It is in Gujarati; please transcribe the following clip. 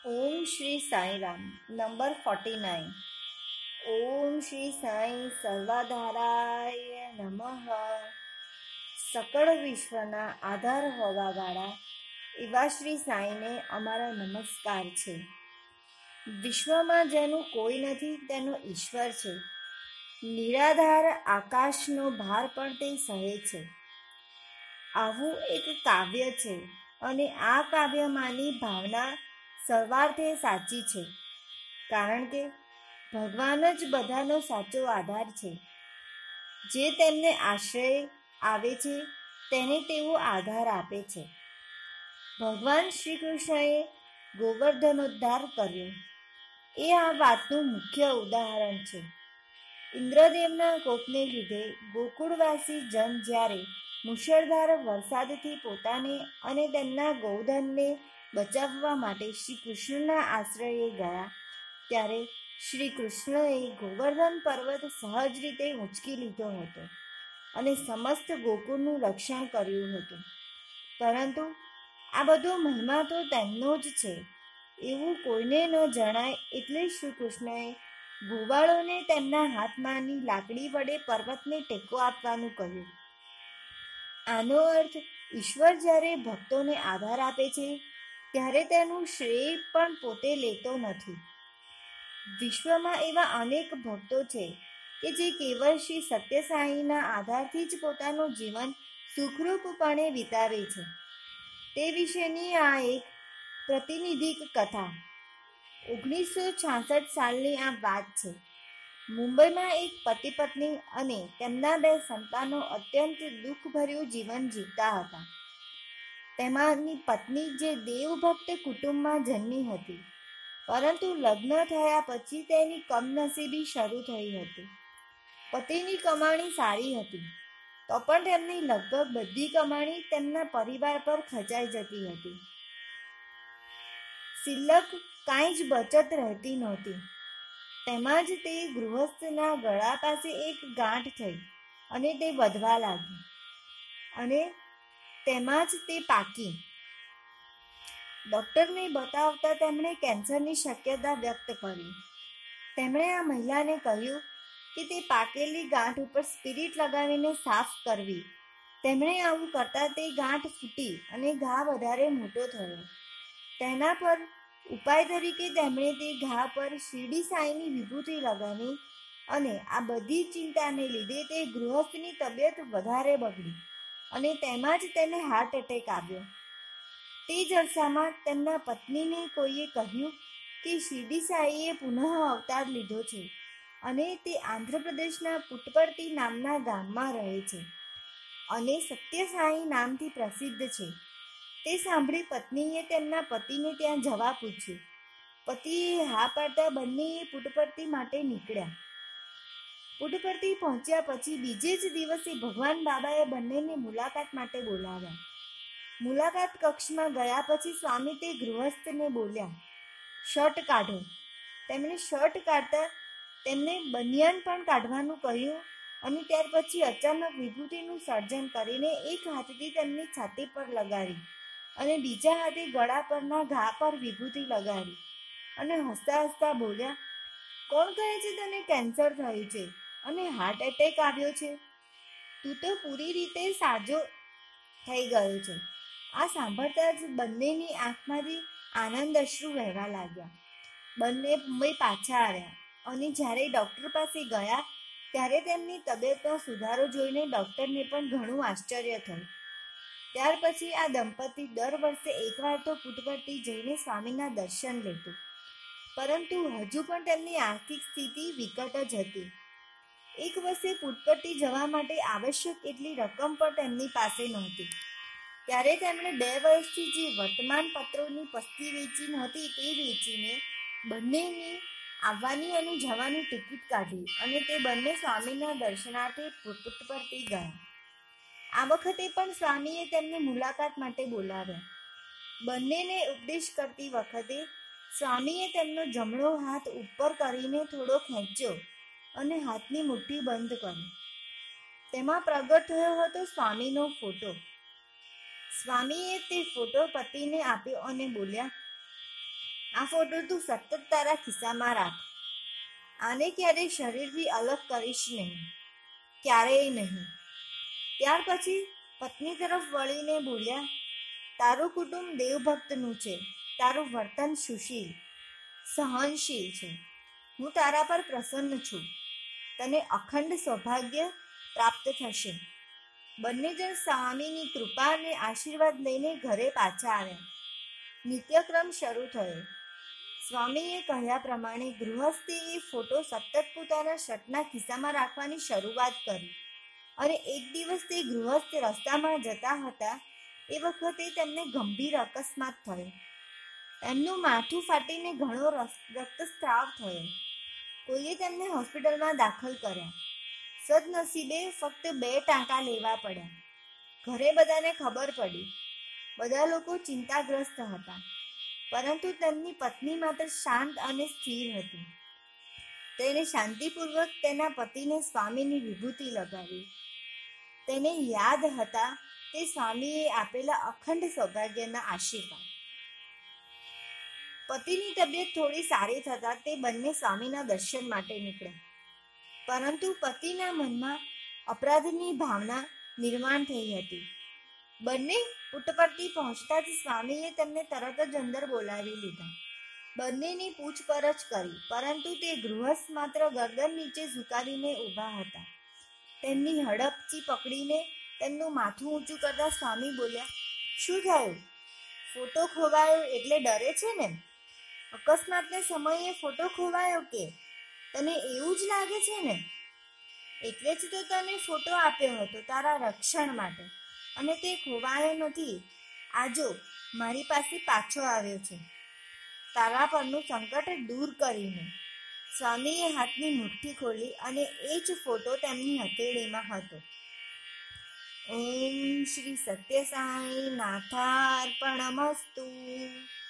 ઓમ શ્રી સાંઈરામ. નંબર 49. ઓમ શ્રી સાંઈ સર્વાધારાય નમઃ. સકળ વિશ્વના આધાર હોવાવાળા એવા શ્રી સાંઈને અમારા નમસ્કાર છે. વિશ્વમાં જેનું કોઈ નથી તેનો ઈશ્વર છે. નિરાધાર આકાશનો ભાર પણ તે સહે છે. આવું એક કાવ્ય છે અને આ કાવ્યમાંની ભાવના સર્વાર્થે સાચી છે, કારણ કે ભગવાન જ બધાનો સાચો આધાર છે. જે તેમને આશ્રય આવે છે તેને તેઓ આધાર આપે છે. ભગવાન શ્રી કૃષ્ણએ ગોવર્ધનોદ્ધાર કર્યો એ આ વાતનું મુખ્ય ઉદાહરણ છે. ઇન્દ્રદેવના કોપને લીધે ગોકુળવાસી જન જ્યારે મુશળધાર વરસાદથી પોતાને અને તેમના ગોધનને બચાવવા માટે શ્રી કૃષ્ણના આશ્રયે ગયા, ત્યારે શ્રી કૃષ્ણએ ગોવર્ધન પર્વત સહજ રીતે ઊંચકી લીધો હતો અને સમસ્ત ગોકુળનું રક્ષણ કર્યું હતું. પરંતુ આ બધો મહિમા તો તેમનો જ છે એવું કોઈને ન જણાય, એટલે શ્રી કૃષ્ણએ ગોવાળોને તેમના હાથમાંની લાકડી વડે પર્વતને ટેકો આપવાનું કહ્યું. આનો અર્થ ઈશ્વર જ્યારે ભક્તોને આધાર આપે છે ત્યારે તેનું શ્રેય પણ પોતે લેતો નથી. વિશ્વમાં એવા અનેક ભક્તો છે કે જે કેવળ શ્રી સત્યસાઈના આધારથી જ પોતાનું જીવન સુખરૂપપણે વિતાવે છે. તે વિશેની આ એક પ્રતિનિધિક કથા. 1966 સાલની આ વાત છે. મુંબઈમાં એક પતિ પત્ની અને તેમના 2 સંતાનો અત્યંત દુઃખભર્યું જીવન જીવતા હતા. તેમાંની પત્ની જે દેવભક્ત કુટુંબમાં જન્મી હતી, પરંતુ લગ્ન થયા પછી તેની કમનસીબી શરૂ થઈ હતી. પતિની કમાણી સારી હતી, તો પણ તેમની લગભગ બધી કમાણી તેમના પરિવાર પર ખર્ચાઈ જતી હતી. સિલક કાંઈ જ બચત રહેતી નહોતી. તેમાં જ તે ગૃહસ્થના ગળા પાસે એક ગાંઠ થઈ અને તે વધવા લાગી અને તેમાં જ તે પાકી. ડૉક્ટરને બતાવતા તેમણે કેન્સરની શક્યતા વ્યક્ત કરી. તેમણે આ મહિલાને કહ્યું કે તે પાકેલી ગાંઠ ઉપર સ્પિરિટ લગાવીને સાફ કરવી. તેમણે આવું કરતાં તે ગાંઠ ફૂટી અને ઘા વધારે મોટો થયો. તેના પર ઉપાય તરીકે તેમણે તે ઘા પર શિરડી સાંઈની વિભૂતિ લગાવી અને આ બધી ચિંતાને લીધે તે ગૃહસ્થની તબિયત વધારે બગડી અને તેમાં જ તેને હાર્ટ એટેક આવ્યો. તે જ અરસામાં તેમના પત્નીને કોઈએ કહ્યું કે શિરડી સાંઈએ પુનઃ અવતાર લીધો છે અને તે આંધ્રપ્રદેશના પુટ્ટપર્તી નામના ગામમાં રહે છે અને સત્ય સાંઈ નામથી પ્રસિદ્ધ છે. તે સાંભળી પત્નીએ તેમના પતિને ત્યાં જવા પૂછ્યું. પતિએ હા પાડતા બંનેએ પુટ્ટપર્તી માટે નીકળ્યા. પુટ્ટપર્તી પહોંચ્યા પછી બીજે જ દિવસે ભગવાન બાબાએ બંનેને મુલાકાત માટે બોલાવ્યા. મુલાકાત કક્ષમાં ગયા પછી સ્વામી તે ગૃહસ્થને બોલ્યા, શર્ટ કાઢો. તેમણે શર્ટ કાઢતા તેમને બનિયાન પણ કાઢવાનું કહ્યું અને ત્યાર પછી અચાનક વિભૂતિનું સર્જન કરીને એક હાથથી તેમની છાતી પર લગાવી અને બીજા હાથે ગળા પરના ઘા પર વિભૂતિ લગાવી અને હસતા હસતા બોલ્યા, કોણ કહે છે તને કેન્સર થયું છે અને હાર્ટ એટેક આવ્યો છે? તું તો પૂરી રીતે સાજો થઈ ગયો છે. આ સાંભળતા જ બંનેની આંખમાંથી આનંદ અશ્રુ વહેવા લાગ્યા. બંને મુંબઈ પાછા આવ્યા અને જ્યારે ડૉક્ટર પાસે ગયા ત્યારે તેમની તબિયતમાં સુધારો જોઈને ડૉક્ટરને પણ ઘણું આશ્ચર્ય થયું. ત્યાર પછી આ દંપતી દર વર્ષે એકવાર તો પુટ્ટપર્તી જઈને સ્વામીના દર્શન લેતું, પરંતુ હજુ પણ તેમની આર્થિક સ્થિતિ વિકટ જ હતી. એક વર્ષે પુટ્ટપર્તી જવા માટે આવશ્યક એટલી રકમ પણ તેમની પાસે નહોતી. ત્યારે તેમણે 2 વર્ષથી જે વર્તમાન પત્રોની પસ્તી વેચી નહોતી તે વેચીને બંનેની આવવાની અને જવાની ટિકિટ કાઢી અને તે બંને સ્વામીના દર્શનાર્થે પુટ્ટપર્તી ગયા. આ વખતે પણ સ્વામીએ તેમને મુલાકાત માટે બોલાવ્યા. બંનેને ઉપદેશ કરતી વખતે સ્વામીએ તેમનો જમણો હાથ ઉપર કરીને થોડો ખેંચ્યો અને હાથની મુઠ્ઠી બંધ કરી. તેમાં પ્રગટ થયો હતો સ્વામીનો ફોટો. સ્વામીએ તે ફોટો પતિને આપ્યો અને બોલ્યા, આ ફોટો તું સતત તારા ખિસ્સામાં રાખ. આને ક્યારેય શરીરથી અલગ કરીશ નહીં, ક્યારેય નહીં. ત્યાર પછી પત્ની તરફ વળીને બોલ્યા, તારું કુટુંબ દેવભક્તનું છે. તારું વર્તન સુશીલ, સહનશીલ છે. હું તારા પર પ્રસન્ન છું. તને અખંડ સૌભાગ્ય પ્રાપ્ત થશે. બંને જણ સ્વામીની કૃપા અને આશીર્વાદ લઈને ઘરે પાછા આવ્યા. નિત્યક્રમ શરૂ થયો. સ્વામીએ કહ્યા પ્રમાણે ગૃહસ્થે ફોટો સતત પોતાના શર્ટના ખિસ્સામાં રાખવાની શરૂઆત કરી. અને એક દિવસ તે ગૃહસ્થ રસ્તામાં જતા હતા એ વખતે તેમને ગંભીર અકસ્માત થયો. એમનું માથું ફાટીને ઘણો રક્તસ્રાવ થયો. કોઈએ તેમને હોસ્પિટલમાં દાખલ કર્યા. સદનસીબે ફક્ત 2 ટાંકા લેવા પડ્યા. ઘરે બધાને ખબર પડી. બધા લોકો ચિંતાગ્રસ્ત હતા, પરંતુ તેમની પત્ની માત્ર શાંત અને સ્થિર હતી. તેણે શાંતિપૂર્વક તેના પતિને સ્વામીની વિભૂતિ લગાવી. તેને યાદ હતા તે સ્વામીએ આપેલા અખંડ સૌભાગ્યના આશીર્વાદ. પતિની તબિયત થોડી સારી થતાં તે બંને સ્વામીના દર્શન માટે નીકળ્યા. પરંતુ પતિના મનમાં અપરાધની ભાવના નિર્માણ થઈ હતી. બંને પુટ્ટપર્તી પહોંચતા જ સ્વામીએ તેમને તરત જ અંદર બોલાવી લીધા. બંનેની પૂછપરછ કરી, પરંતુ તે ગૃહસ્થ માત્ર ગરદન નીચે ઝુકાવીને ઊભા હતા. તેમની હડપચી પકડીને તેમનું માથું ઊંચું કરતા સ્વામી બોલ્યા, શું થયું? ફોટો ખોવાયો એટલે ડરે છે ને? અકસ્માતને સમયે ફોટો ખોવાયો કે? તને એવું જ લાગે છે ને? એટલે જ તો તને ફોટો આપ્યો હતો તારા રક્ષણ માટે, અને તે ખોવાયો નથી. આજો મારી પાસે પાછો આવ્યો છે, તારા પરનું સંકટ દૂર કરીને. સ્વામીએ હાથની મુઠ્ઠી ખોલી અને એ જ ફોટો તેમની હથેળીમાં હતો. ઓમ શ્રી સત્ય સાઈ નાથાર્પણમસ્તુ.